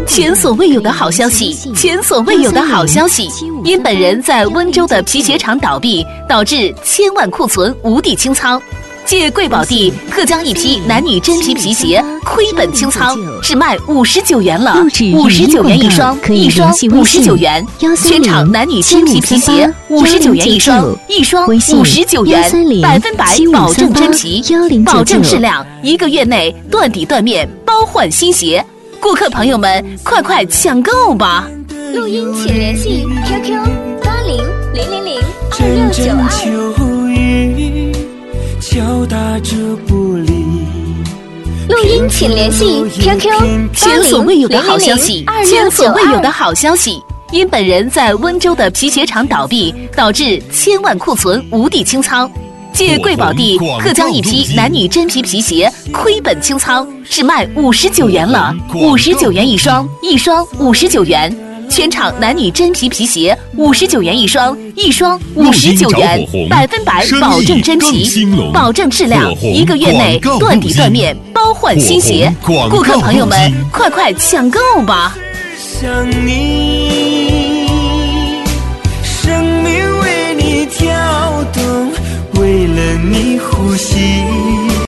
前所未有的好消息！前所未有的好消息！因本人在温州的皮鞋厂倒闭，导致千万库存无地清仓。借贵宝地特将一批男女真皮皮鞋亏本清仓，只卖59元了，59元一双，一双59元。全场男女真皮皮鞋59元一双，一双59元，100%保证真皮，保证质量，1个月内断底断面，包换新鞋。顾客朋友们，快抢购吧！ 录音请联系 QQ80002692。 敲打着不离。 录音请联系 QQ 前所未有的好消息！前所未有的好消息！因本人在温州的皮鞋厂倒闭，导致千万库存无地清仓。借贵宝地特将一批男女真皮皮鞋亏本清仓，只卖59元了，59元一双，一双59元。全场男女真皮皮鞋59元一双，一双59元，100%保证真皮，保证质量，1个月内断底断面，包换新鞋。顾客朋友们，快抢购吧！ 想你